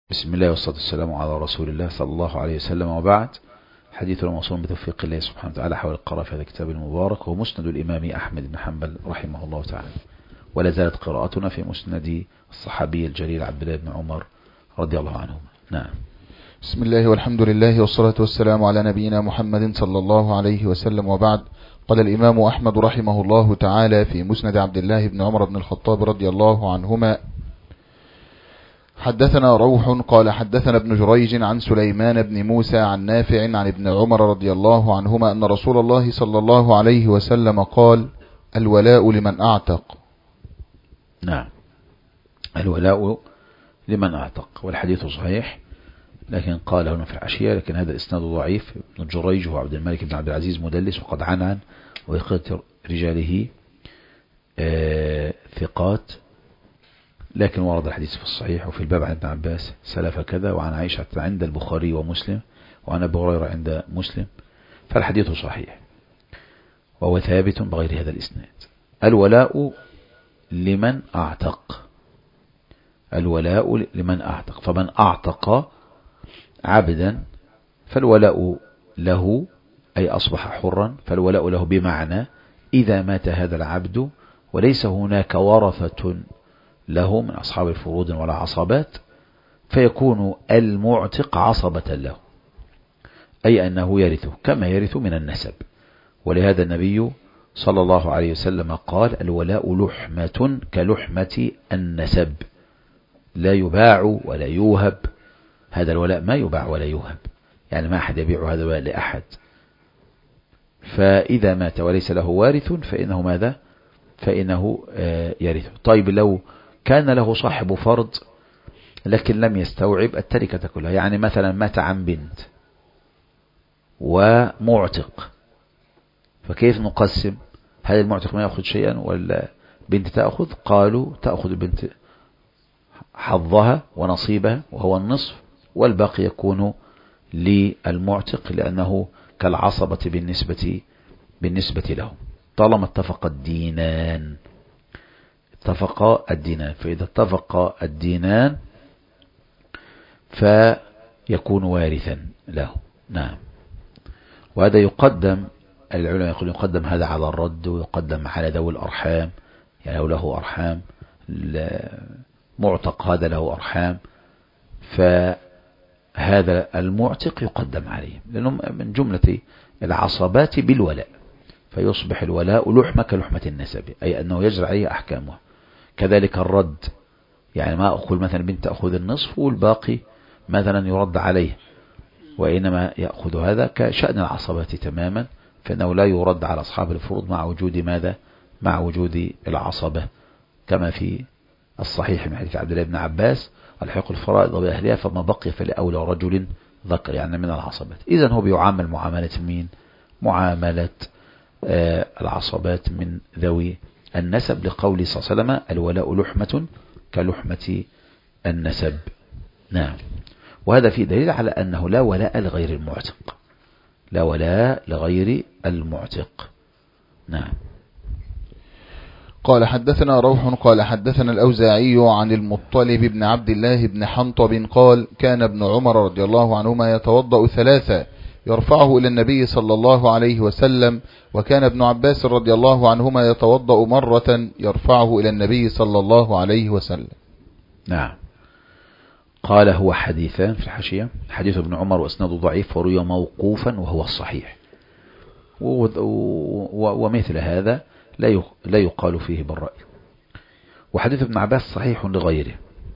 بسم الله والصلاة والسلام على رسول الله صلى الله عليه وسلم، وبعد. حديثنا موصول بتوفيق الله سبحانه وتعالى حول القراءة في هذا الكتاب المبارك، هو مسند الإمام أحمد بن حنبل رحمه الله تعالى. ولا زالت قراءتنا في مسند الصحابي الجليل عبد الله بن عمر رضي الله عنهما. نعم. بسم الله والحمد لله والصلاة والسلام على نبينا محمد صلى الله عليه وسلم، وبعد. قال الإمام أحمد رحمه الله تعالى في مسند عبد الله بن عمر بن الخطاب رضي الله عنهما: حدثنا روح قال حدثنا ابن جريج عن سليمان بن موسى عن نافع عن ابن عمر رضي الله عنهما أن رسول الله صلى الله عليه وسلم قال: الولاء لمن أعتق. نعم، الولاء لمن أعتق، والحديث صحيح، لكن قال هنا في العشية، لكن هذا إسناد ضعيف. ابن جريج هو عبد الملك بن عبد العزيز مدلس، وقد عنعن، ويقيت رجاله ثقات، لكن ورد الحديث في الصحيح وفي الباب عن ابن عباس سلف كذا، وعن عائشة عند البخاري ومسلم، وعن أبي هريرة عند مسلم، فالحديث صحيح وهو ثابت بغير هذا الإسناد. الولاء لمن أعتق، الولاء لمن أعتق، فمن أعتق عبدا فالولاء له، أي أصبح حرا، فالولاء له بمعنى إذا مات هذا العبد وليس هناك ورثة له من أصحاب الفروض ولا عصبات، فيكون المعتق عصبة له، أي أنه يرثه كما يرث من النسب. ولهذا النبي صلى الله عليه وسلم قال: الولاء لحمة كلحمة النسب، لا يباع ولا يوهب. هذا الولاء ما يباع ولا يوهب، يعني ما أحد يبيع هذا الولاء لأحد. فإذا مات وليس له وارث فإنه ماذا؟ فإنه يرثه. طيب، لو كان له صاحب فرض لكن لم يستوعب التركة كلها، يعني مثلا مات عن بنت ومعتق، فكيف نقسم؟ هل المعتق ما يأخذ شيئا ولا بنت تأخذ؟ قالوا تأخذ البنت حظها ونصيبها وهو النصف، والباقي يكون للمعتق لأنه كالعصبة بالنسبة له، طالما اتفق الدينان. فإذا اتفق الدينان فيكون وارثا له. نعم. وهذا يقدم، العلماء يقولون يقدم هذا على الرد، ويقدم على ذوي الأرحام، يعني لو له أرحام، معتق هذا له أرحام، فهذا المعتق يقدم عليه لأنه من جملة العصبات بالولاء، فيصبح الولاء لحمة كلحمة النسب، أي أنه يجري عليه أحكامها. كذلك الرد، يعني ما أقول مثلا بنت تأخذ النصف والباقي مثلا يرد عليه، وإنما يأخذ هذا كشأن العصبات تماما، فإنه لا يرد على أصحاب الفروض مع وجود ماذا؟ مع وجود العصبة، كما في الصحيح من حديث عبد الله بن عباس: الحق الفرائض بأهلها فما بقي فلأولى رجل ذكر، يعني من العصبات. إذن هو بيعامل معاملة مين؟ معاملة العصبات من ذوي النسب، لقول صلى الله عليه وسلم: الولاء لحمة كلحمة النسب. نعم. وهذا فيه دليل على أنه لا ولاء لغير المعتق، لا ولاء لغير المعتق. نعم. قال حدثنا روح قال حدثنا الأوزاعي عن المطلب بن عبد الله بن حنطب قال: كان ابن عمر رضي الله عنهما يتوضأ ثلاثة يرفعه إلى النبي صلى الله عليه وسلم، وكان ابن عباس رضي الله عنهما يتوضأ مرة يرفعه إلى النبي صلى الله عليه وسلم. نعم. قال: هو حديثان في الحاشية، حديث ابن عمر واسناده ضعيف، وروي موقوفا وهو الصحيح، ومثل هذا لا يقال فيه بالرأي. وحديث ابن عباس صحيح لغيره،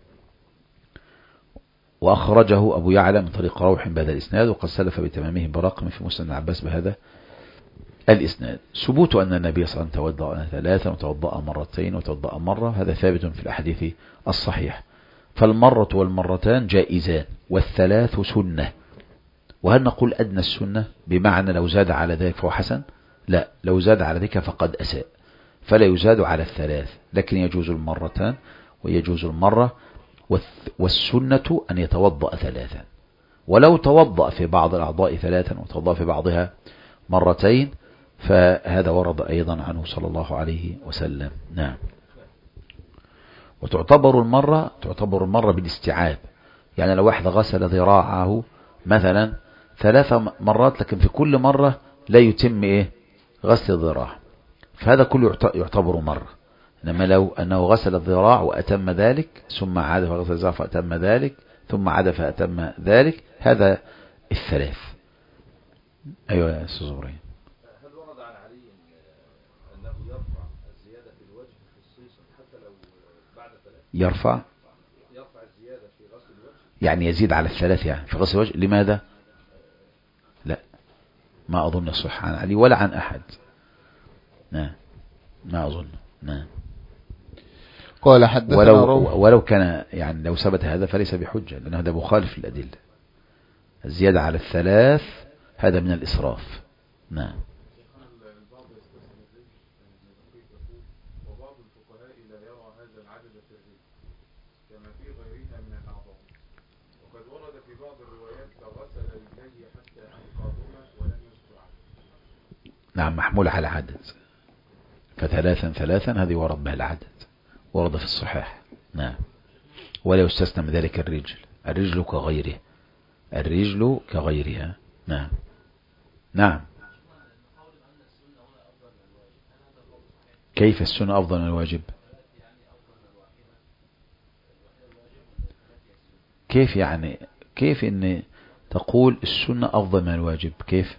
وأخرجه أبو يعلى من طريق روح بهذا الإسناد، وقد سلف بتمامه براقم في مسند عباس بهذا الإسناد. ثبوت أن النبي صلى الله عليه وسلم توضأ ثلاثا وتوضأ مرتين وتوضأ مرة، هذا ثابت في الأحاديث الصحيح، فالمرة والمرتان جائزان، والثلاث سنة. وهل نقول أدنى السنة بمعنى لو زاد على ذلك فهو حسن؟ لا، لو زاد على ذلك فقد أساء، فلا يزاد على الثلاث، لكن يجوز المرتان ويجوز المرة، والسنة أن يتوضأ ثلاثا، ولو توضأ في بعض الأعضاء ثلاثا وتوضأ في بعضها مرتين فهذا ورد أيضا عنه صلى الله عليه وسلم. نعم. وتعتبر المرة بالاستيعاب، يعني لو واحد غسل ذراعه مثلا 3 مرات، لكن في كل مرة لا يتم إيه غسل الذراع، فهذا كله يعتبر مرة. إنما لو أنه غسل الذراع وأتم ذلك، ثم عاد فغسل الذراع فأتم ذلك، ثم عاد فأتم ذلك، هذا 3. أيوة يا أستاذ إبراهيم. هل ورد عن علي أنه يرفع الزيادة في الوجه خصيصا حتى لو بعد 3؟ يرفع الزيادة في غسل الوجه، يعني يزيد على 3 يعني في غسل الوجه. لماذا؟ لا، ما أظن صح عن علي ولا عن أحد. نعم، ما أظن. نعم. قال حدثنا ولو كان يعني لو ثبت هذا فليس بحجة، لأن هذا مخالف للأدلة. الزيادة على 3 هذا من الإسراف. نعم. وبعض الفقهاء لا يرى هذا العدد في الرجل كما في غيرها من الأعضاء، وقد ورد في بعض الروايات فغسل رجليه حتى أنقاهما ولم يسكت عنه. نعم، محمول على عدد، ف3 هذه ورد بها العدد، ورد في الصحيح. نعم. ولا يستثنى من ذلك الرجل كغيره، الرجل كغيرها. نعم. نعم. كيف السنة أفضل من الواجب؟ كيف يعني؟ كيف إن تقول السنة أفضل من الواجب؟ كيف؟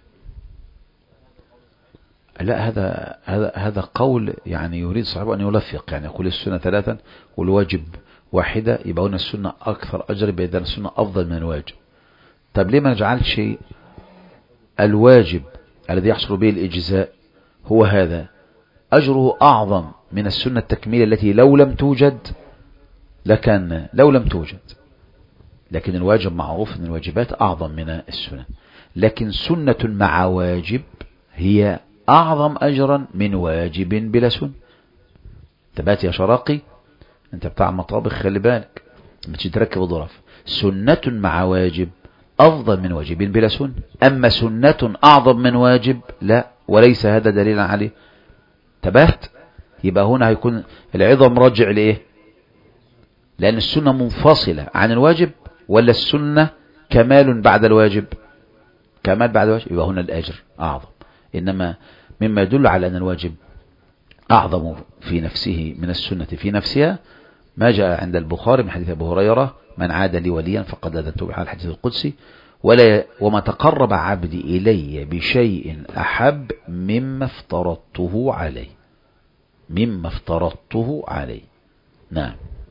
لا، هذا قول يعني يريد صاحبه أن يلفق، يعني يقول السنة 3 والواجب 1، يبقى هنا السنة أكثر أجر، بإذن السنة أفضل من الواجب. طب ليه ما نجعلش الواجب الذي يحصل به الإجزاء هو هذا أجره أعظم من السنة التكميلة التي لو لم توجد لكان لو لم توجد، لكن الواجب معروف أن الواجبات أعظم من السنة، لكن سنة مع واجب هي أعظم أجرا من واجب بلا سنة. تبات يا شراقي، أنت بتاع مطابخ، خلي بالك مش تركب ظرف. سنة مع واجب أفضل من واجب بلا سنة، أما سنة أعظم من واجب لا، وليس هذا دليلا عليه. تبات، يبقى هنا هيكون العظم راجع لإيه؟ لأن السنة منفصلة عن الواجب، ولا السنة كمال بعد الواجب؟ كمال بعد الواجب، يبقى هنا الأجر أعظم. إنما مما يدل على أن الواجب أعظم في نفسه من السنة في نفسها ما جاء عند البخاري من حديث أبو هريرة: من عاد لي وليا فقد آذنته بحال، الحديث القدسي: وما تقرب عبدي إلي بشيء أحب مما افترضته عليه. مما افترضته عليه. نعم.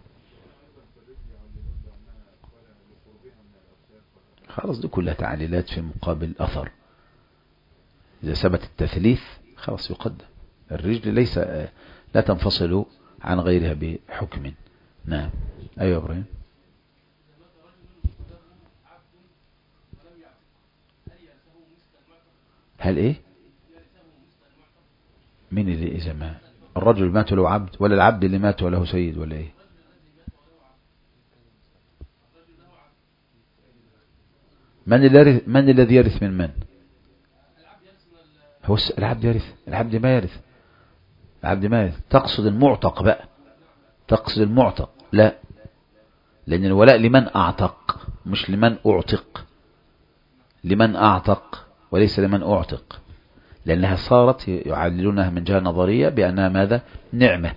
خلاص، دي كلها تعليلات في مقابل أثر. إذا ثبت التثليث خلاص يقدم. الرجل ليس لا تنفصل عن غيرها بحكم. نعم. أيوة إبراهيم. هل إيه؟ من اللي إذا ما الرجل مات له عبد، ولا العبد اللي مات وله سيد، ولا إيه؟ من الذي يرث من؟ هو العبد يرث؟ العبد ما يرث. العبد ما يرث. تقصد المعتق بقى؟ تقصد المعتق؟ لا، لأن الولاء لمن أعتق مش لمن أعتق. لمن أعتق وليس لمن أعتق، لأنها صارت يعللونها من جهة نظرية بأنها ماذا؟ نعمة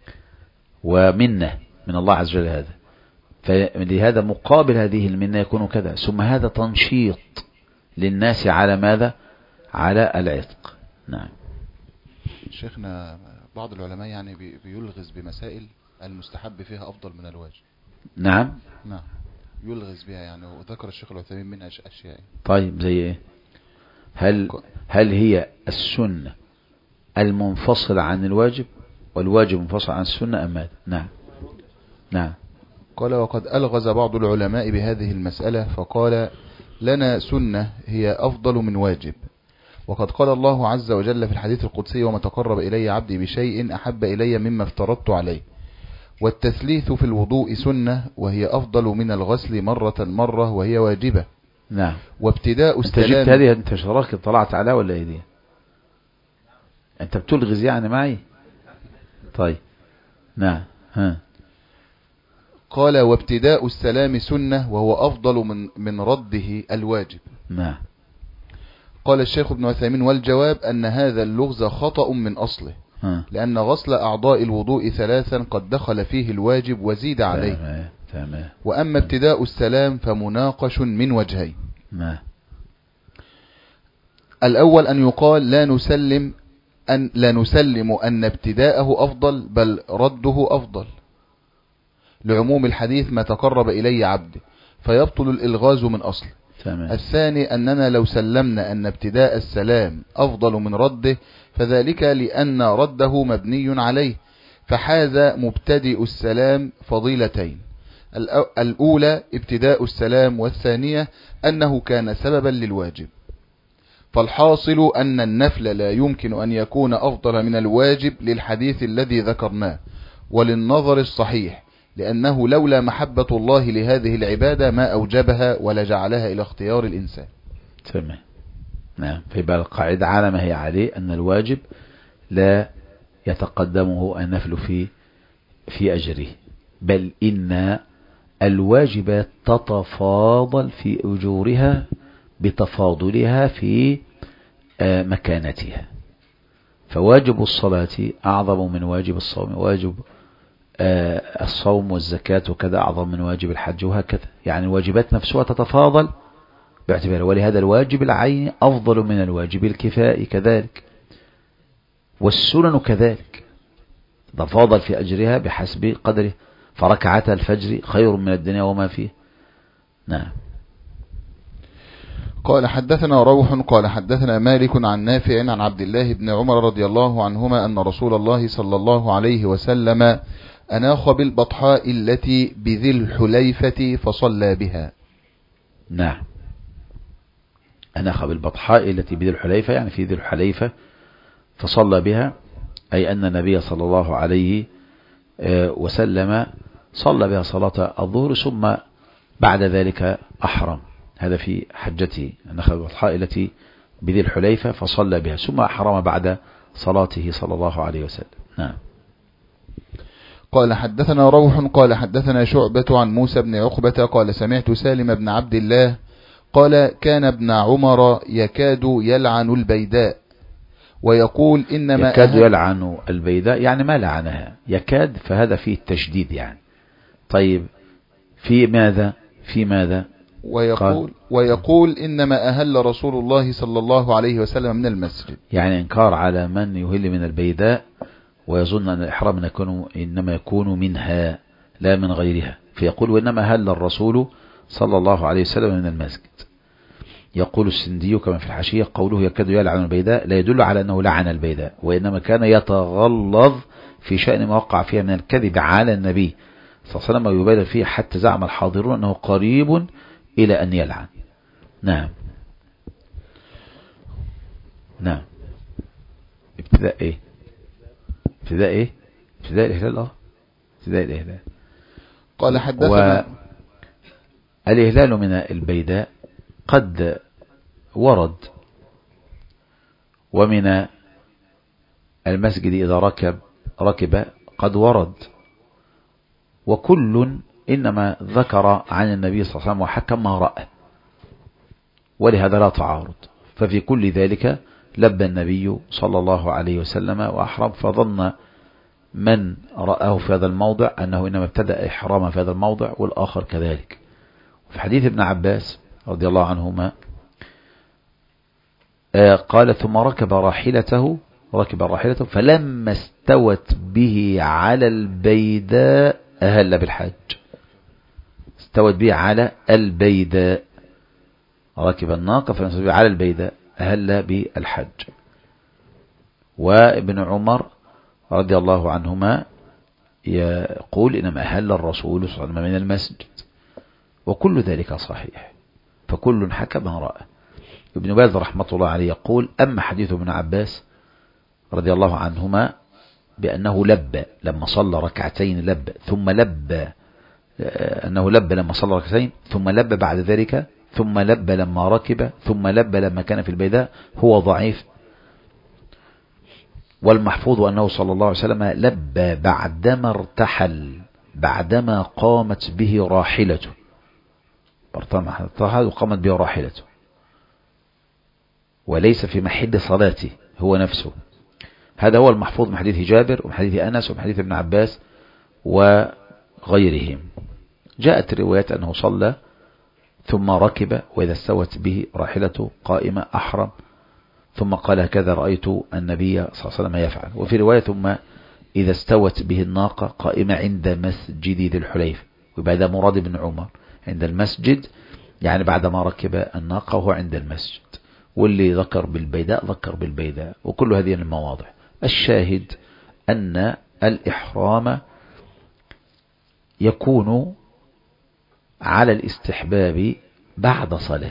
ومنة من الله عز وجل. هذا فلهذا مقابل هذه المنة يكون كذا، ثم هذا تنشيط للناس على ماذا؟ على العتق. نعم. شيخنا بعض العلماء يعني بيلغز بمسائل المستحب فيها أفضل من الواجب. نعم. نعم، يلغز بها يعني، وذكر الشيخ العثيمين منها أشياء. طيب زي إيه؟ هل هي السنة المنفصلة عن الواجب، والواجب منفصل عن السنة، أم ماذا؟ نعم. نعم. قال: وقد ألغز بعض العلماء بهذه المسألة فقال: لنا سنة هي أفضل من واجب، وقد قال الله عز وجل في الحديث القدسي: وما تقرب إلي عبدي بشيء أحب إلي مما افترضت عليه. والتثليث في الوضوء سنة، وهي أفضل من الغسل مرة وهي واجبة. نعم. وابتداء استلام. انت جبت هذه، انت شراك طلعت عليها ولا ايه دي؟ انت بتلغز يعني معي؟ طيب. نعم. ها. قال وابتداء السلام سنة وهو أفضل من رده الواجب. نعم. قال الشيخ ابن عثيمين والجواب أن هذا اللغز خطأ من أصله، لأن غسل أعضاء الوضوء 3 قد دخل فيه الواجب وزيد عليه. تمام. وأما ابتداء السلام فمناقش من وجهين. الأول أن يقال لا نسلم أن ابتداءه أفضل بل رده أفضل، لعموم الحديث ما تقرب إلي عبدي، فيبطل الإلغاز من أصل. الثاني أننا لو سلمنا أن ابتداء السلام أفضل من رده فذلك لأن رده مبني عليه، فحاز مبتدئ السلام فضيلتين، الأولى ابتداء السلام، والثانية أنه كان سببا للواجب. فالحاصل أن النفل لا يمكن أن يكون أفضل من الواجب للحديث الذي ذكرناه وللنظر الصحيح، لأنه لولا محبة الله لهذه العبادة ما أوجبها ولا جعلها إلى اختيار الإنسان. تمام. نعم. فيبقى القاعدة على ما هي عليه أن الواجب لا يتقدمه النفل في أجره، بل إن الواجبات تتفاضل في أجورها بتفاضلها في مكانتها، فواجب الصلاة أعظم من واجب الصوم، واجب الصوم والزكاة وكذا أعظم من واجب الحج، وهكذا. يعني الواجبات نفسها تتفاضل باعتبارها، ولهذا الواجب العيني أفضل من الواجب الكفائي كذلك، والسنن كذلك تتفاضل في أجرها بحسب قدره، فركعتا الفجر خير من الدنيا وما فيه. نعم. قال حدثنا روح قال حدثنا مالك عن نافع عن عبد الله بن عمر رضي الله عنهما أن رسول الله صلى الله عليه وسلم أناخ بالبطحاء التي بذي الحليفة فصلى بها. نعم. أناخ بالبطحاء التي بذي الحليفة، يعني في ذي الحليفة، فصلى بها، أي أن النبي صلى الله عليه وسلم صلى بها صلاة الظهر ثم بعد ذلك أحرم. هذا في حجته، أناخ بالبطحاء التي بذي الحليفة فصلى بها ثم أحرم بعد صلاته صلى الله عليه وسلم. نعم. قال حدثنا روح قال حدثنا شعبة عن موسى بن عقبة قال سمعت سالم بن عبد الله قال كان ابن عمر يكاد يلعن البيداء ويقول إنما يكاد يلعن البيداء، يعني ما لعنها، يكاد فهذا فيه التشديد يعني. طيب في ماذا ويقول إنما أهل رسول الله صلى الله عليه وسلم من المسجد، يعني إنكار على من يهل من البيداء ويظن أن الإحرام إنما يكون منها لا من غيرها، فيقول وإنما أهل الرسول صلى الله عليه وسلم من المسجد. يقول السندي كما في الحاشية قوله يكاد يلعن البيداء لا يدل على أنه لعن البيداء، وإنما كان يتغلظ في شأن ما وقع فيها من الكذب على النبي صلى الله عليه وسلم ويبالغ فيه حتى زعم الحاضرون أنه قريب إلى أن يلعن. نعم. نعم. ابتداء إيه؟ ابتداء الإهلال. ابتداء الإهلال. قال حدثنا الإهلال من البيداء قد ورد، ومن المسجد إذا ركب قد ورد، وكل إنما ذكر عن النبي صلى الله عليه وسلم وحكم ما رأى، ولهذا لا تعارض. ففي كل ذلك لبى النبي صلى الله عليه وسلم وأحرم، فظن من رآه في هذا الموضع أنه إنما ابتدأ إحراما في هذا الموضع والآخر كذلك. في حديث ابن عباس رضي الله عنهما قال ثم ركب راحلته فلما استوت به على البيداء أهل بالحج. استوت به على البيداء، ركب الناقة فلما استوت به على البيداء أهل بالحج. وابن عمر رضي الله عنهما يقول إنما أهل الرسول صلى الله عليه وسلم من المسجد، وكل ذلك صحيح، فكل حكى ما رأى. ابن باز رحمة الله عليه يقول أما حديث ابن عباس رضي الله عنهما بأنه لبى لما صلى ركعتين، لبى ثم لبى، أنه لبى لما صلى ركعتين ثم لبى بعد ذلك، ثم لبى لما ركب، ثم لبى لما كان في البيداء، هو ضعيف. والمحفوظ أنه صلى الله عليه وسلم لبى بعدما ارتحل بعدما قامت به راحلته، وقامت به راحلته، وليس في محل صلاته هو نفسه. هذا هو المحفوظ من حديث جابر ومن حديث أنس ومن حديث ابن عباس وغيرهم. جاءت روايات أنه صلى ثم ركب، وإذا استوت به راحلته قائمة أحرم، ثم قال هكذا رأيت النبي صلى الله عليه وسلم يفعل. وفي رواية ثم إذا استوت به الناقة قائمة عند مسجد ذي الحليفة، ويبقى هذا مراد بن عمر عند المسجد، يعني بعدما ركب الناقة وهو عند المسجد. واللي ذكر بالبيداء ذكر بالبيداء، وكل هذه المواضع. الشاهد أن الإحرام يكون على الاستحباب بعد صلاة،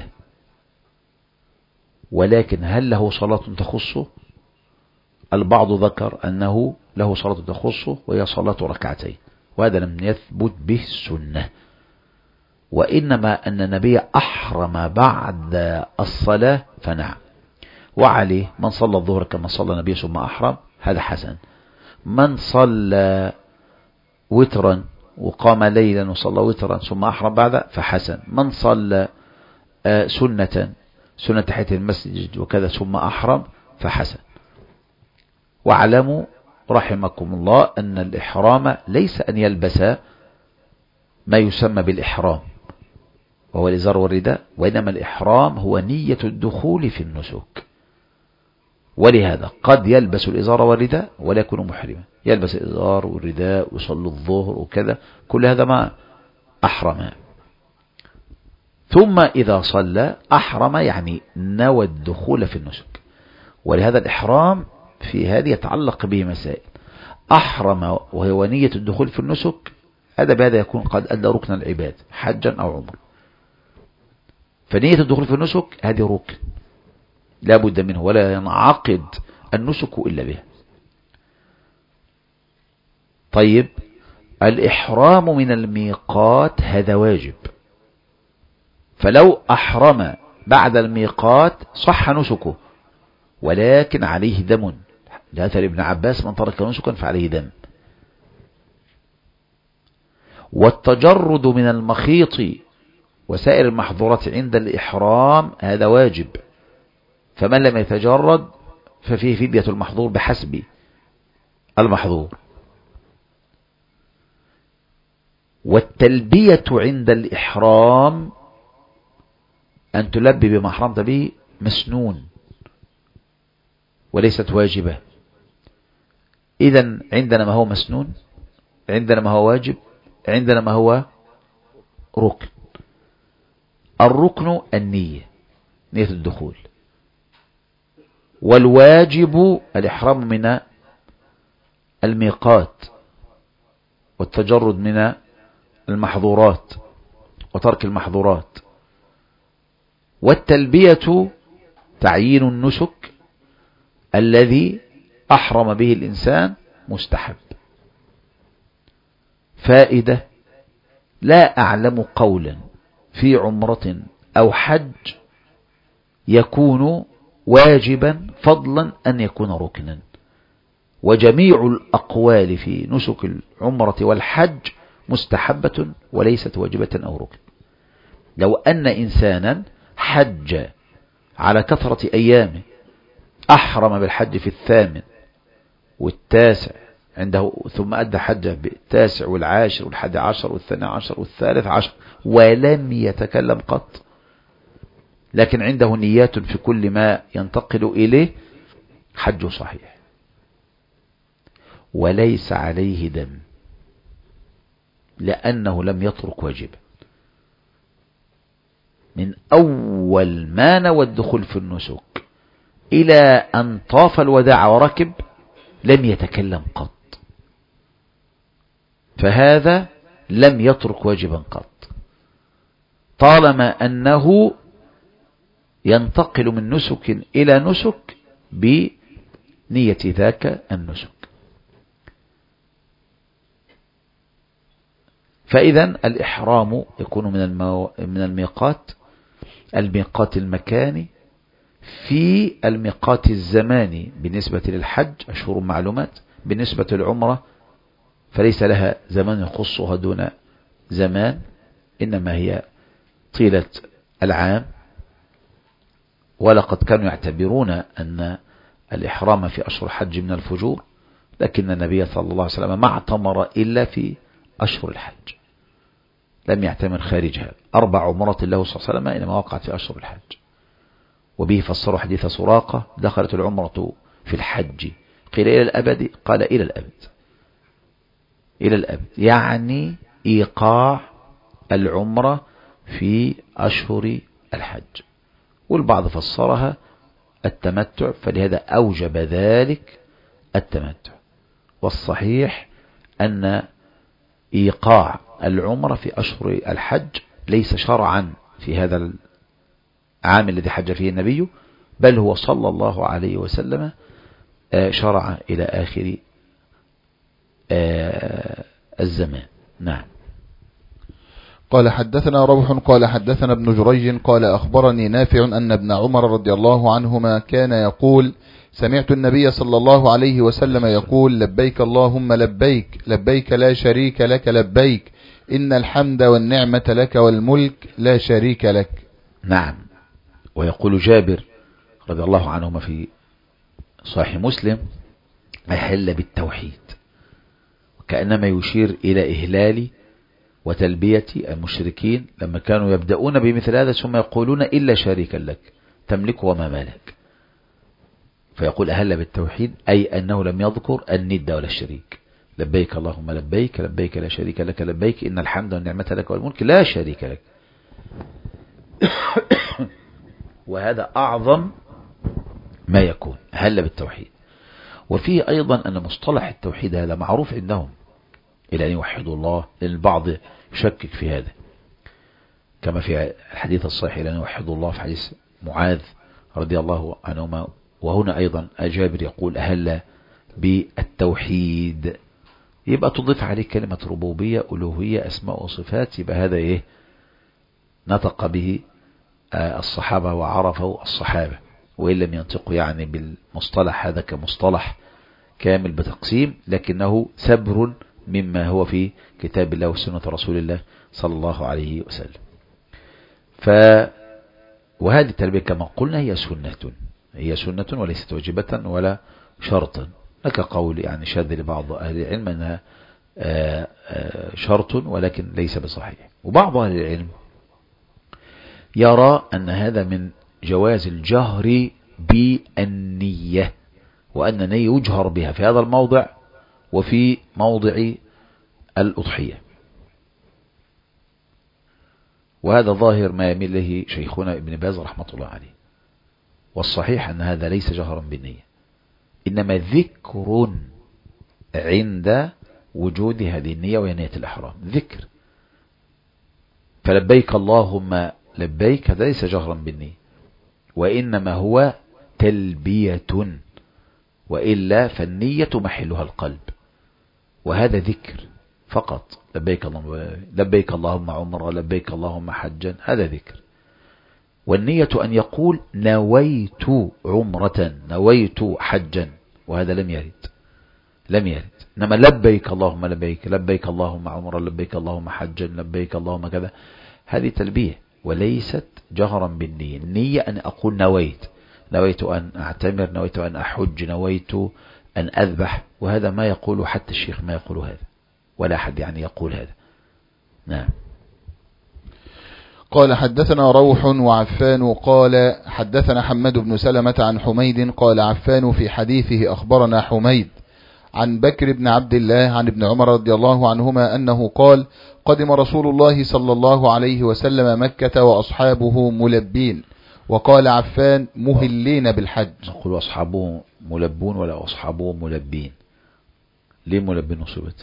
ولكن هل له صلاة تخصه؟ البعض ذكر أنه له صلاة تخصه وهي صلاة ركعتين، وهذا لم يثبت به السنة، وإنما أن النبي أحرم بعد الصلاة فنعم. وعليه من صلى الظهر كما صلى النبي ثم أحرم هذا حسن، من صلى وترا وقام ليلا وصلى وترا ثم أحرم بعد فحسن، من صلى سنة تحية المسجد وكذا ثم أحرم فحسن. واعلموا رحمكم الله أن الإحرام ليس أن يلبس ما يسمى بالإحرام وهو الإزار والرداء، وإنما الإحرام هو نية الدخول في النسك. ولهذا قد يلبس الإزار والرداء ولا يكون محرما، يلبس الإزار والرداء ويصلي الظهر وكذا، كل هذا ما أحرم. ثم إذا صلى أحرم، يعني نوى الدخول في النسك. ولهذا الإحرام في هذه يتعلق به مسائل. أحرم وهو نية الدخول في النسك، هذا بهذا يكون قد أدى ركن العباد حجا أو عمر. فنية الدخول في النسك هذه ركن لا بد منه، ولا ينعقد النسك إلا به. طيب، الإحرام من الميقات هذا واجب، فلو أحرم بعد الميقات صح نسكه، ولكن عليه دم، لأثر ابن عباس من ترك نسكا فعليه دم. والتجرد من المخيط وسائر المحظورات عند الإحرام هذا واجب، فمن لم يتجرد ففيه فدية المحظور بحسب المحظور. والتلبية عند الإحرام أن تلبي بما أحرمت به مسنون وليست واجبة. إذن عندنا ما هو مسنون، عندنا ما هو واجب، عندنا ما هو ركن. الركن النية، نية الدخول، والواجب الإحرام من الميقات والتجرد من المحظورات وترك المحظورات. والتلبية تعيين النسك الذي أحرم به الإنسان مستحب. فائدة: لا أعلم قولا في عمرة أو حج يكون واجبا فضلا أن يكون ركنا، وجميع الأقوال في نسك العمرة والحج مستحبة وليست واجبة أو ركن. لو أن إنسانا حج على كثرة أيامه، أحرم بالحج في 8 و9 عنده، ثم أدى حجه ب9 و10 و11 و12 و13 ولم يتكلم قط، لكن عنده نيات في كل ما ينتقل إليه، حج صحيح وليس عليه دم، لأنه لم يترك واجبا. من أول ما نوى الدخول في النسك إلى أن طاف الوداع وركب لم يتكلم قط، فهذا لم يترك واجبا قط، طالما أنه ينتقل من نسك إلى نسك بنية ذاك النسك. فإذا الإحرام يكون من الميقات المكاني، في الميقات الزماني بالنسبة للحج أشهر معلومات، بالنسبة للعمرة فليس لها زمان يخصها دون زمان، إنما هي طيلة العام. ولقد كانوا يعتبرون أن الإحرام في أشهر الحج من الفجور، لكن النبي صلى الله عليه وسلم ما اعتمر إلا في أشهر الحج، لم يعتمر خارجها. 4 عمرات له صلى الله عليه وسلم إنما وقعت في أشهر الحج. وبه فسروا حديث سراقة: دخلت العمرة في الحج، قيل إلى الأبد، قال إلى الأبد. إلى الأبد يعني إيقاع العمرة في أشهر الحج. والبعض فسرها التمتع، فلهذا أوجب ذلك التمتع. والصحيح أن إيقاع العمرة في أشهر الحج ليس شرعا في هذا العام الذي حج فيه النبي، بل هو صلى الله عليه وسلم شرع إلى آخر الزمان. نعم. قال حدثنا روح قال حدثنا ابن جريج قال أخبرني نافع أن ابن عمر رضي الله عنهما كان يقول: سمعت النبي صلى الله عليه وسلم يقول: لبيك اللهم لبيك، لبيك لا شريك لك لبيك، إن الحمد والنعمة لك والملك لا شريك لك. نعم. ويقول جابر رضي الله عنهما في صحيح مسلم: أحل بالتوحيد، وكأنما يشير إلى إهلال وتلبية المشركين لما كانوا يبدأون بمثل هذا ثم يقولون: إلا شريكا لك تملك وما مالك. فيقول أهل بالتوحيد أي أنه لم يذكر الند ولا الشريك. لبيك اللهم لبيك، لبيك لا شريك لك لبيك، إن الحمد والنعمة لك والملك لا شريك لك. وهذا أعظم ما يكون، أهل بالتوحيد. وفيه أيضا أن مصطلح التوحيد هذا معروف عندهم إلى أن يوحدوا الله، لأن البعض يشكك في هذا، كما في الحديث الصحيح إلى أن يوحدوا الله في حديث معاذ رضي الله عنهما. وهنا أيضا جابر يقول: أهل بالتوحيد، يبقى تضيف عليه كلمة ربوبية ألوهية أسماء وصفات، يبقى هذا إيه؟ نطق به الصحابة وعرفه الصحابة، وإن لم ينطقوا يعني بالمصطلح هذا كمصطلح كامل بتقسيم، لكنه سبر مما هو في كتاب الله وسنة رسول الله صلى الله عليه وسلم. وهذه التربية كما قلنا هي سنة وليست واجبة ولا شرطا، لك قول يعني شاذ لبعض أهل العلم أنها شرط ولكن ليس بصحيح. وبعض أهل العلم يرى أن هذا من جواز الجهر بالنية، وأن النية يجهر بها في هذا الموضع وفي موضع الأضحية. وهذا ظاهر ما يميل له شيخنا ابن باز رحمة الله عليه. والصحيح أن هذا ليس جهرا بالنية، إنما ذكر عند وجود هذه النية وهي نية الإحرام، ذكر. فلبيك اللهم لبيك هذا ليس جهرا بالنية، وإنما هو تلبية، وإلا فالنية محلها القلب، وهذا ذكر فقط. لبيك اللهم عمرة، لبيك اللهم حجا، هذا ذكر. والنية أن يقول نويت عمرة، نويت حجا، وهذا لم يرد. إنما لبيك اللهم لبيك، لبيك اللهم عمرة، لبيك اللهم حجا، لبيك اللهم كذا، هذه تلبية وليست جهرا بالنية. النية أن أقول نويت أن أعتمر، نويت أن أحج، نويت أن أذبح، وهذا ما يقول حتى الشيخ ما يقول هذا، ولا أحد يعني يقول هذا. نعم. قال حدثنا روح وعفان قال حدثنا حماد بن سلمة عن حميد قال عفان في حديثه أخبرنا حميد عن بكر بن عبد الله عن ابن عمر رضي الله عنهما أنه قال: قدم رسول الله صلى الله عليه وسلم مكة وأصحابه ملبين. وقال عفان: مهلين بالحج. نقول أصحابه ملبون ولا أصحابه ملبين؟ ليه ملبين نصبت؟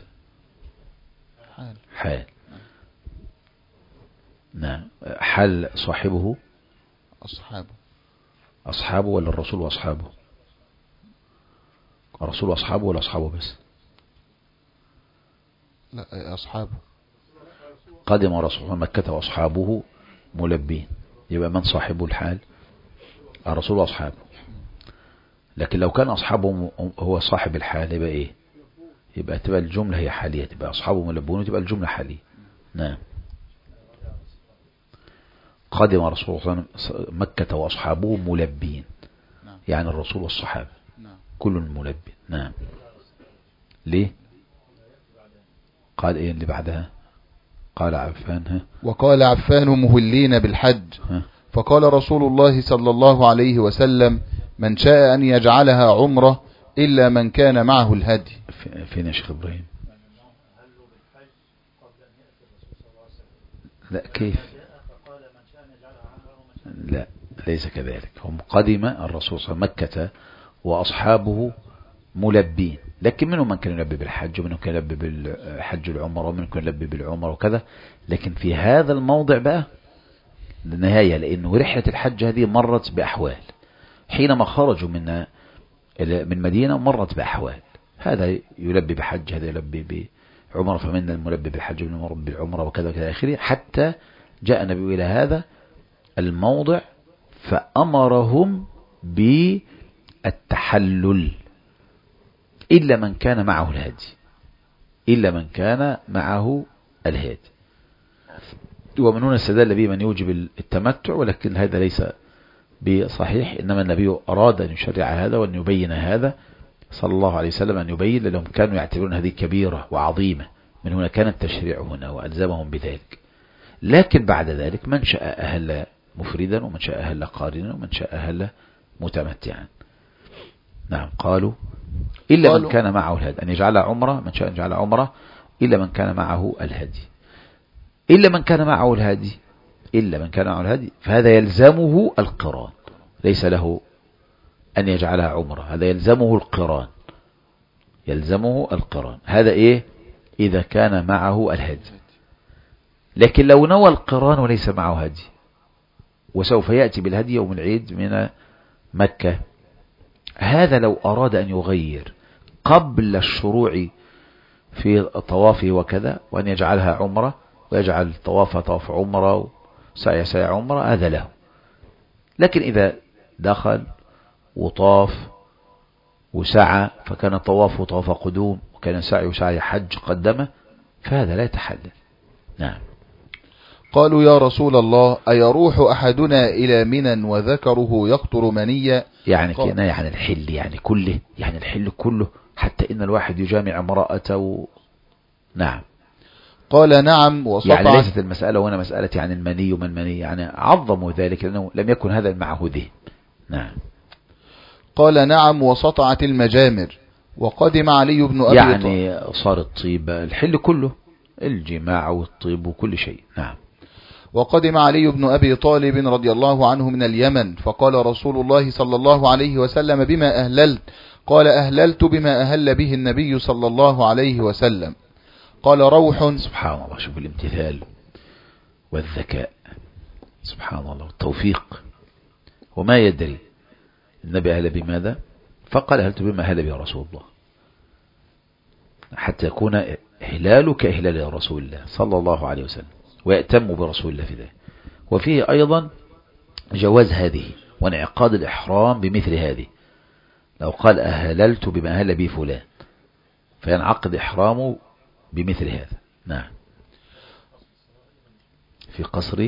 حال. نعم. حال صاحبه أصحابه ولا الرسول وأصحابه؟ الرسول وأصحابه ولا أصحابه بس؟ لا، أصحابه. قدم رسول مكة وأصحابه ملبين، يبقى من صاحبه الحال؟ الرسول وأصحابه. لكن لو كان أصحابه هو صاحب الحال يبقى إيه؟ يبقى تبقى الجملة هي حالية، تبقى أصحابه ملبون وتبقى الجملة حالية. نعم. قدم رسول الله مكة وأصحابه ملبين، يعني الرسول والصحابة كل ملبين. نعم. ليه؟ قال ايه اللي بعدها؟ قال عفان وقال عفان مهلين بالحج. فقال رسول الله صلى الله عليه وسلم من شاء أن يجعلها عمرة إلا من كان معه الهدي. فين يا شيخ إبراهيم؟ لا كيف؟ لا ليس كذلك. هم قدم الرسول صلى الله عليه وسلم مكة وأصحابه ملبين، لكن منهم من كان يلبي بالحج ومنهم كان يلبي بالحج العمر ومنهم كان يلبي بالعمر وكذا. لكن في هذا الموضع بقى النهاية، لأنه رحلة الحج هذه مرت بأحوال، حينما خرجوا من مدينة مرت بأحوال، هذا يلبي بحج هذا يلبي بعمر، فمن الملبي بالحج ومن الملبي بالعمر وكذا وكذا آخره، حتى جاء النبي إلى هذا الموضع فأمرهم بالتحلل إلا من كان معه الهدي، إلا من كان معه الهدي. ومن هنا استدل به من يوجب التمتع، ولكن هذا ليس بصحيح، إنما النبي أراد أن يشرع هذا وأن يبين هذا صلى الله عليه وسلم، أن يبين لهم كانوا يعتبرون هذه كبيرة وعظيمة، من هنا كان التشريع هنا وألزمهم بذلك. لكن بعد ذلك من شاء أهل مفردا ومن شاء أهل قارنا ومن شاء أهل متمتعا. نعم. قالوا إلا من كان معه الهدي أن يجعلها عمرة، من شاء أن يجعلها عمرة إلا من كان معه الهدي. إلا من كان معه الهدي، إلا من كان معه الهدي، فهذا يلزمه القران، ليس له أن يجعلها عمرة، هذا يلزمه القران، يلزمه القران. هذا إيه؟ إذا كان معه الهدي. لكن لو نوى القران وليس معه هدي وسوف يأتي بالهدي يوم العيد من مكة، هذا لو أراد أن يغير قبل الشروع في طوافه وكذا، وأن يجعلها عمرة ويجعل طواف طواف عمرة وسعي سعي عمرة، هذا له. لكن إذا دخل وطاف وسعى فكان طوافه طواف قدوم وكان سعي سعي حج قدمه، فهذا لا يتحلل. نعم. قالوا يا رسول الله أيروح أحدنا إلى منى وذكره يقطر منيا؟ يعني كناية عن الحل، يعني كله، يعني الحل كله، حتى إن الواحد يجامع امرأته. نعم. قال نعم. يعني ليست المسألة هنا مسألة يعني المني ومن المني، يعني عظموا ذلك لأنه لم يكن هذا معه ذهن. نعم. قال نعم وسطعت المجامر. وقدم علي بن أبي يعني صار الطيب الحل كله، الجماع والطيب وكل شيء. نعم. وقدم علي بن أبي طالب رضي الله عنه من اليمن، فقال رسول الله صلى الله عليه وسلم بما أهللت؟ قال أهللت بما أهل به النبي صلى الله عليه وسلم. قال روح. سبحان الله، شوف الامتثال والذكاء، سبحان الله، التوفيق. وما يدري النبي أهل بماذا، فقال أهلت بما أهل به رسول الله، حتى يكون هلاله كهلال رسول الله صلى الله عليه وسلم، ويأتم برسول الله في ذلك. وفيه أيضا جواز هذه وانعقاد الإحرام بمثل هذه، لو قال أهللت بما أهل به فلان فينعقد إحرامه بمثل هذا. نعم. في قصر.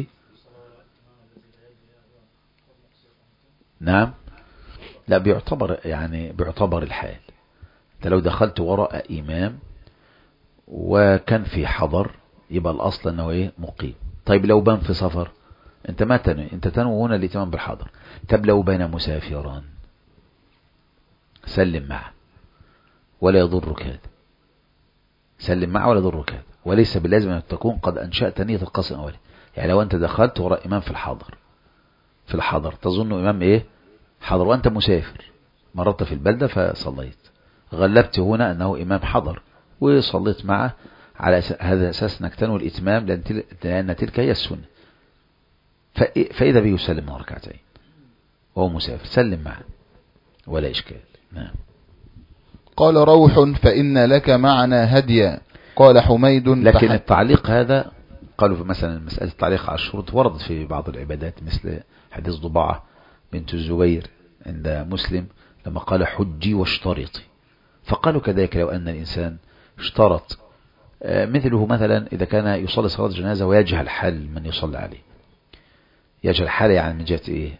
نعم. لا بيعتبر، يعني بيعتبر الحال. انت لو دخلت وراء إمام وكان في حضر يبقى الأصل أنه إيه؟ مقيم. طيب لو بان في سفر انت ما تنوي، انت تنوي هنا الاتمام بالحضر. طب لو بان مسافرا سلم معه ولا يضرك هذا، سلم معه ولا يضرك هذا، وليس باللازم أن تكون قد أنشأت نية القصر أولي. يعني لو أنت دخلت وراء إمام في الحضر تظن إمام إيه؟ حضر، وأنت مسافر مررت في البلدة فصليت، غلبت هنا أنه إمام حضر وصليت معه، على هذا أساس أنك تنوي الإتمام لأن تلك هي السنة. فإذا به يسلم من ركعتين وهو مسافر سلم معه ولا إشكال. نعم. قال روح فإن لك معنا هديا. قال حميد. لكن التعليق هذا قالوا مثلا مسألة التعليق على الشروط وردت في بعض العبادات، مثل حديث ضباعة بنت الزبير عند مسلم لما قال حجي واشترطي، فقالوا كذلك لو أن الإنسان اشترط مثله مثلا إذا كان يصلي صلاة جنازة ويجهل حال من يصلي عليه. يجهل حال يعني من جهة إيه؟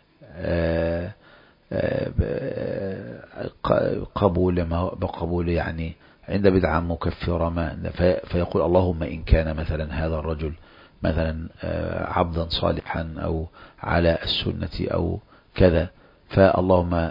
قبول يعني عند بدعة مكفرة ما فيقول اللهم إن كان مثلا هذا الرجل مثلا عبدا صالحا أو على السنة أو كذا، فاللهم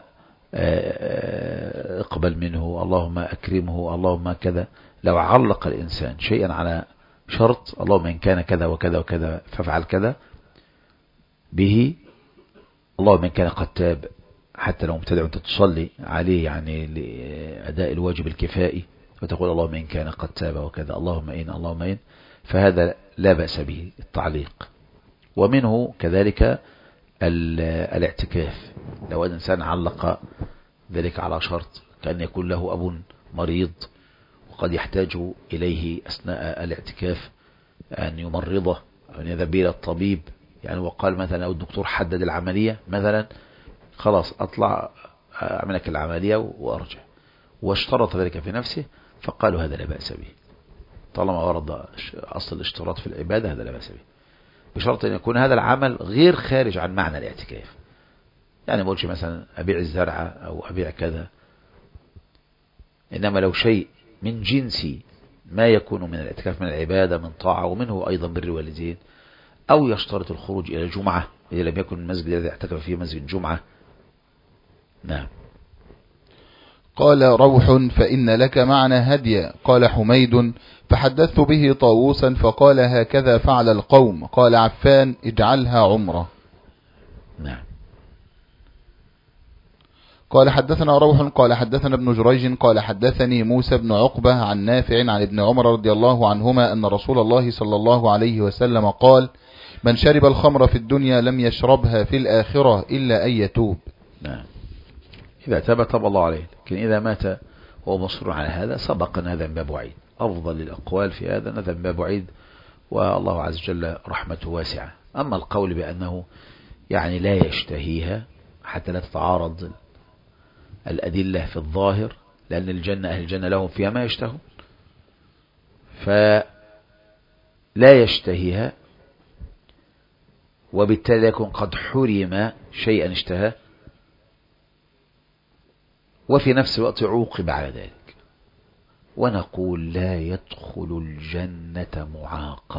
اقبل منه، اللهم أكرمه، اللهم كذا. لو علق الإنسان شيئا على شرط اللهم إن كان كذا وكذا وكذا فافعل كذا به، اللهم إن كان قد تاب، حتى لو مبتدع أنت تصلي عليه يعني لأداء الواجب الكفائي وتقول اللهم إن كان قد تاب وكذا، اللهم إن، فهذا لا بأس به التعليق. ومنه كذلك الاعتكاف، لو أن إنسان علق ذلك على شرط كأن يكون له أب مريض وقد يحتاج إليه أثناء الاعتكاف أن يمرضه أو أن يذهب إلى الطبيب، يعني وقال مثلا أو الدكتور حدد العملية مثلا، خلاص أطلع أعملك العملية وأرجع، واشترط ذلك في نفسه، فقالوا هذا لا بأس به طالما ورد أصل الاشتراط في العبادة، هذا لا بأس به، بشرط أن يكون هذا العمل غير خارج عن معنى الاعتكاف. يعني ما قلتش مثلا أبيع الزرعة أو أبيع كذا، إنما لو شيء من جنسي ما يكون من الاعتكاف من العبادة من طاعة، ومنه أيضا بر الوالدين، أو يشترط الخروج إلى الجمعة إذا لم يكن المسجد الذي اعتكف فيه مسجد جمعة. نعم. قال روح فإن لك معنا هديا. قال حميد فحدثت به طاووسا فقال هكذا فعل القوم. قال عفان اجعلها عمرة. نعم. قال حدثنا روح قال حدثنا ابن جريج قال حدثني موسى بن عقبة عن نافع عن ابن عمر رضي الله عنهما أن رسول الله صلى الله عليه وسلم قال من شرب الخمر في الدنيا لم يشربها في الآخرة إلا أن يتوب. نعم. إذا تاب تاب الله عليه، لكن إذا مات وهو مصر على هذا سبق أن هذا من باب وعيد. أفضل الأقوال في هذا من باب وعيد، والله عز وجل رحمته واسعة. أما القول بأنه يعني لا يشتهيها حتى لا تتعارض الأدلة في الظاهر، لأن الجنة أهل الجنة لهم فيها ما يشتهون، فلا يشتهيها وبالتالي يكون قد حرم شيئا اشتهاه، وفي نفس الوقت عوقب على ذلك. ونقول لا يدخل الجنة معاقب.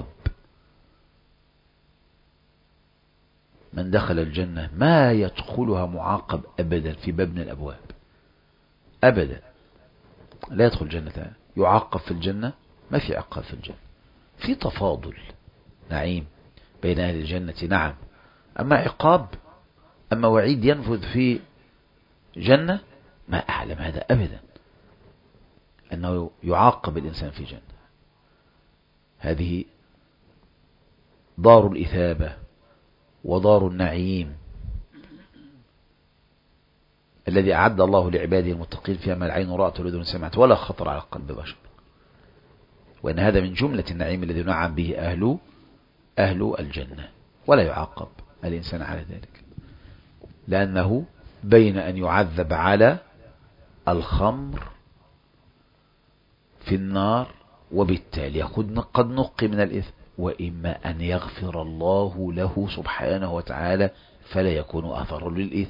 من دخل الجنة ما يدخلها معاقب أبدا في باب من الأبواب أبدا. لا يدخل الجنة يعاقب في الجنة، ما في عقاب في الجنة، في تفاضل نعيم بين أهل الجنة نعم، أما عقاب أما وعيد ينفذ في جنة ما أعلم هذا أبدا، أنه يعاقب الإنسان في جنة. هذه دار الإثابة ودار النعيم الذي أعد الله لعباده المتقين فيها ما العين رأت والأذن سمعت ولا خطر على قلب بشر. وأن هذا من جملة النعيم الذي نعم به أهل الجنة، ولا يعاقب الإنسان على ذلك، لأنه بين أن يعذب على الخمر في النار وبالتالي قد نقي من الإثم، وإما أن يغفر الله له سبحانه وتعالى فلا يكون أثر للإثم.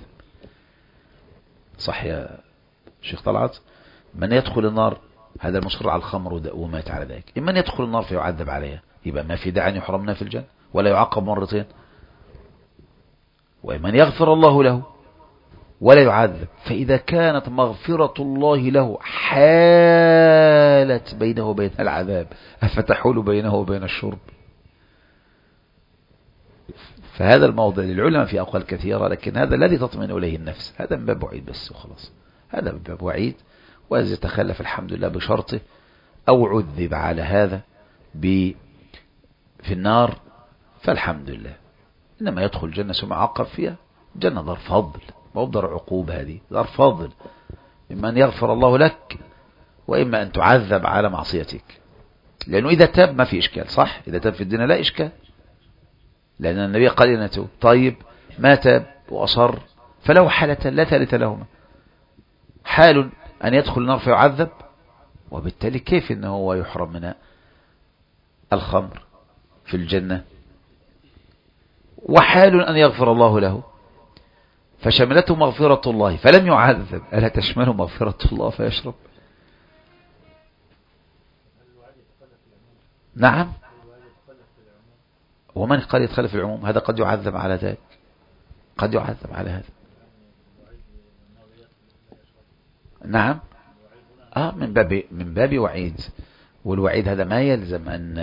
صح يا شيخ طلعت؟ من يدخل النار هذا المصر على الخمر ومات على ذلك، إما أن يدخل النار فيعذب عليها يبقى ما في داعي أن يحرمنا في الجنة ولا يعاقب مرتين، وإما أن يغفر الله له ولا يعذب. فإذا كانت مغفرة الله له حالت بينه وبين العذاب أفتحول بينه وبين الشرب؟ فهذا الموضع للعلماء في أقوال كثيرة، لكن هذا الذي تطمئن إليه النفس، هذا من باب وعيد بس وخلاص، هذا من باب وعيد. وإذا يتخلف الحمد لله بشرطه أو عذب على هذا في النار فالحمد لله. إنما يدخل الجنة ثم عقب فيها، جنة دار فضل ما دار عقوب، هذه دار فضل، إما أن يغفر الله لك وإما أن تعذب على معصيتك. لأنه إذا تاب ما في إشكال، صح؟ إذا تاب في الدنيا لا إشكال، لأن النبي قال إنه توب. طيب ما تاب وأصر فله حالة لا ثالث لهما، حال أن يدخل النار فيعذب، وبالتالي كيف انه هو يحرم من الخمر في الجنة؟ وحال أن يغفر الله له، فشملته مغفرة الله فلم يعذب، ألا تشمله مغفرة الله فيشرب؟ نعم. ومن قال يتخلف العموم؟ هذا قد يعذب على ذلك، قد يعذب على هذا. نعم. من باب وعيد، والوعيد هذا ما يلزم أن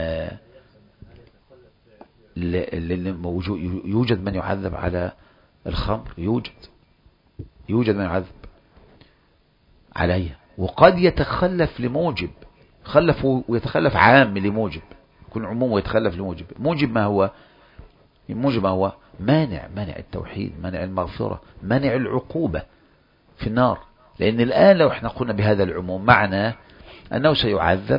يوجد من يعذب على الخمر، يوجد من يعذب عليها، وقد يتخلف لموجب، خلف ويتخلف عام لموجب، يكون عموم ويتخلف لموجب. موجب ما هو؟ موجب ما هو؟ مانع التوحيد، مانع المغفرة، مانع العقوبة في النار. لأن الآن لو احنا قلنا بهذا العموم معناه أنه سيعذب،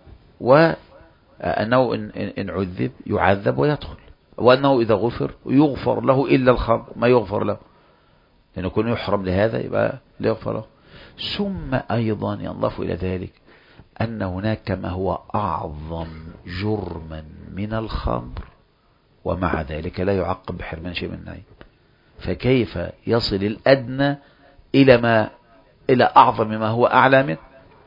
وأنه إن عذب يعذب ويدخل، وأنه إذا غفر يغفر له إلا الخمر ما يغفر له، لأنه يكون يحرم لهذا يبقى لا يغفر له. ثم أيضا ينضاف إلى ذلك أن هناك ما هو أعظم جرما من الخمر، ومع ذلك لا يعقب بحرمان شيء من النعيم. فكيف يصل الأدنى إلى أعظم ما هو أعلى منه؟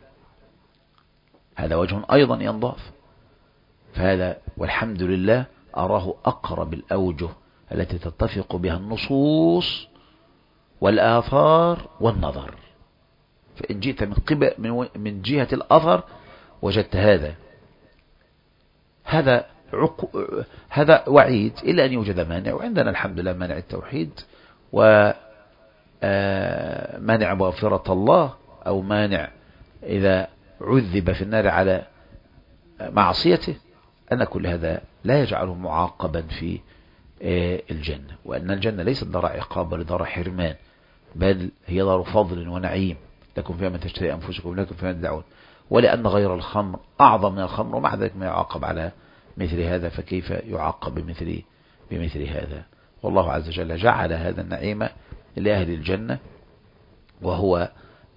هذا وجه أيضا ينضاف. فهذا والحمد لله أراه أقرب الأوجه التي تتفق بها النصوص والآثار والنظر. فإن جئت من جهة الأثر وجدت هذا وعيد إلا أن يوجد مانع، وعندنا الحمد لله مانع التوحيد ومانع مغفرة الله، أو مانع إذا عذب في النار على معصيته، أن كل هذا لا يجعله معاقبا في الجنة، وأن الجنة ليست دار عقاب ولا دار حرمان، بل هي دار فضل ونعيم، لكم فيها من تشتهي أنفسكم لكم فيها تدعون. ولأن غير الخمر أعظم من الخمر، ومع ذلك ما يعاقب على مثل هذا، فكيف يعاقب بمثل هذا؟ والله عز وجل جعل هذا النعيم لأهل الجنة، وهو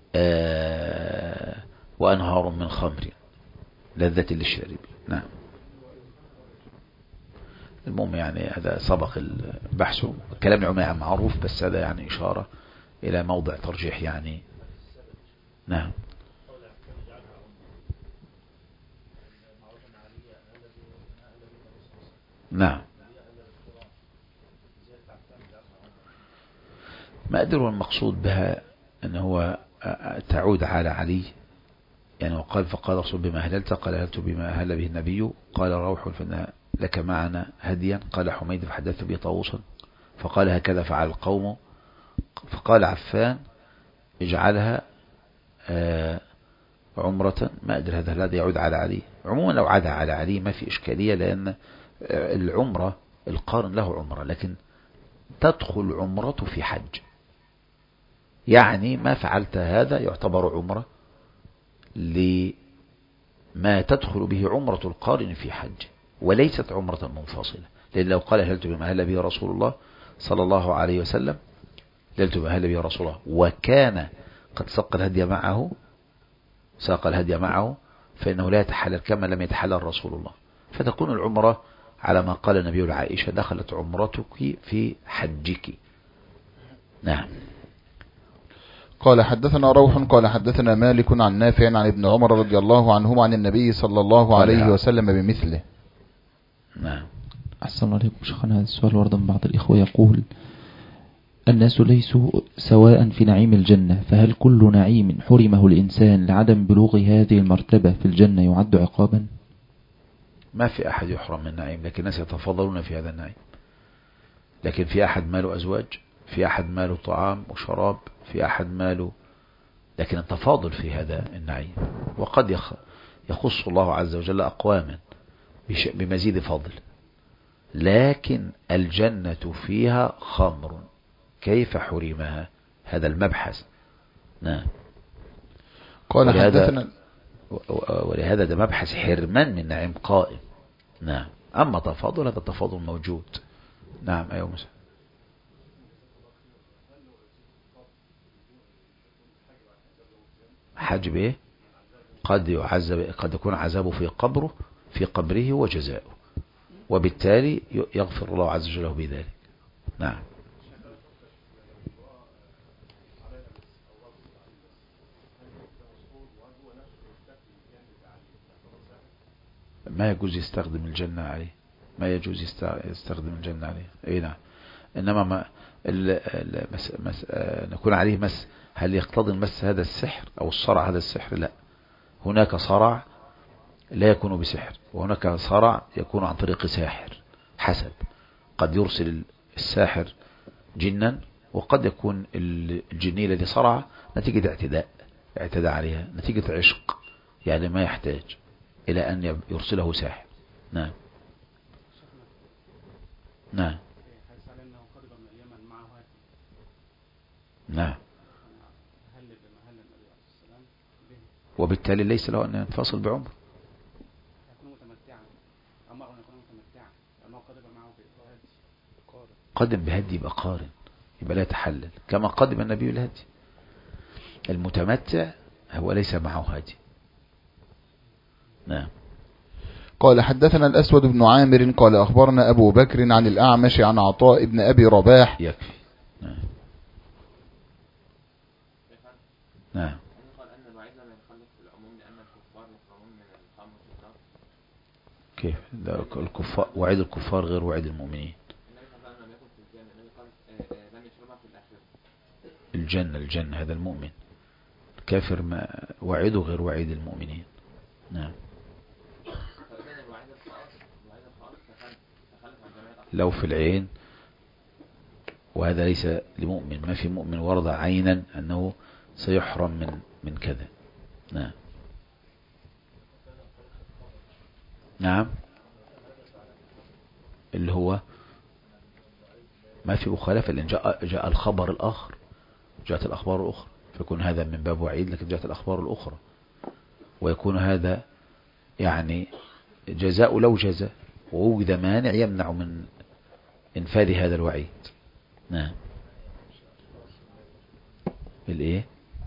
وأنهار من خمر لذة للشارب. نعم. المهم يعني هذا سبق البحث، كلام العلماء معروف، بس هذا يعني إشارة إلى موضع ترجيح يعني. نعم. نعم. ما أدري المقصود بها أنه هو تعود على علي، يعني وقال فقال رسول بما أهللت، قال أهلت بما أهل به النبي، قال روح فإن لك معنا هديا، قال حميد فحدثت به طاووسا فقال هكذا فعل القوم، فقال عفان اجعلها عمرة. ما أدري هذا الذي يعود على علي. عموما لو عاد على علي ما في إشكالية، لأن العمرة القارن له عمرة، لكن تدخل عمرته في حج، يعني ما فعلت هذا يعتبر عمرة لما تدخل به عمرة القارن في حج، وليست عمرة منفصلة. لأن لو قال أهللت بما أهل به رسول الله صلى الله عليه وسلم، أهللت بما أهل به رسول الله، وكان قد ساق الهدي معه، فإنه لا يتحلل كما لم يتحلل رسول الله، فتكون العمرة على ما قال النبي لعائشة دخلت عمرتك في حجك. نعم. قال حدثنا روح قال حدثنا مالك عن نافع عن ابن عمر رضي الله عنهما عن النبي صلى الله عليه وسلم بمثله. نعم. أحسن الله عليكم شيخنا. هذا السؤال ورد من بعض الإخوة يقول: الناس ليسوا سواء في نعيم الجنة، فهل كل نعيم حرمه الإنسان لعدم بلوغ هذه المرتبة في الجنة يعد عقابا؟ ما في أحد يحرم من النعيم، لكن الناس يتفضلون في هذا النعيم. لكن في أحد ماله أزواج، في أحد ماله طعام وشراب، في أحد ماله، لكن التفاضل في هذا النعيم. وقد يخص الله عز وجل أقواما بمزيد فضل، لكن الجنة فيها خمر، كيف حرمها؟ هذا المبحث. نعم. قال حدثنا، ولهذا ده مبحث حرمان من نعيم قائم. نعم. أما تفاضل هذا التفاضل موجود. نعم. أيوة مساء. حج بإيه؟ قد يكون عذابه في قبره وجزاؤه، وبالتالي يغفر الله عز وجل له بذلك. نعم. ما يجوز يستخدم الجنة عليه، ما يجوز يستخدم الجنة عليه. اي نعم. انما ما نكون عليه مس، هل يقتضي المس هذا السحر او الصرع هذا السحر؟ لا، هناك صرع لا يكون بسحر، وهناك صرع يكون عن طريق ساحر، حسب. قد يرسل الساحر جنا، وقد يكون الجني الذي صرع نتيجة اعتداء عليها، نتيجة عشق، يعني ما يحتاج إلى أن يرسله ساحر. نعم. نعم. نعم. وبالتالي ليس له أن ينفصل بعمر. قدم بهدي يبقى قارن، يبقى لا يتحلل كما قدم النبي الهدي. المتمتع هو ليس معه هدي. نعم. قال حدثنا الأسود بن عامر قال أخبرنا أبو بكر عن الأعمش عن عطاء بن أبي رباح. يكفي. نعم. نعم. كيف؟ الكفار، وعيد الكفار غير وعيد المؤمنين. الجنة هذا المؤمن، كافر ما وعيده غير وعيد المؤمنين. نعم. لو في العين، وهذا ليس لمؤمن، ما في مؤمن ورد عينا أنه سيحرم من كذا. نعم. نعم. اللي هو ما في مخالفة، لأن جاء الخبر الآخر، جاءت الأخبار الأخرى، فيكون هذا من باب وعيد، لكن جاءت الأخبار الأخرى، ويكون هذا يعني جزاء لو جزاء، ووجد مانع يمنع من انفاذ هذا الوعيد. نعم. الايه؟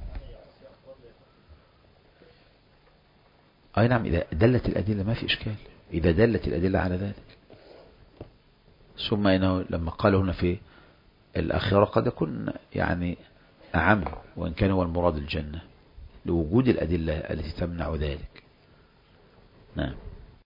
اي نعم، اذا دلت الادله ما في اشكال، اذا دلت الادله على ذلك. ثم انه لما قال هنا في الاخره قد يكون يعني اعم، وان كان هو المراد الجنه، لوجود الادله التي تمنع ذلك. نعم.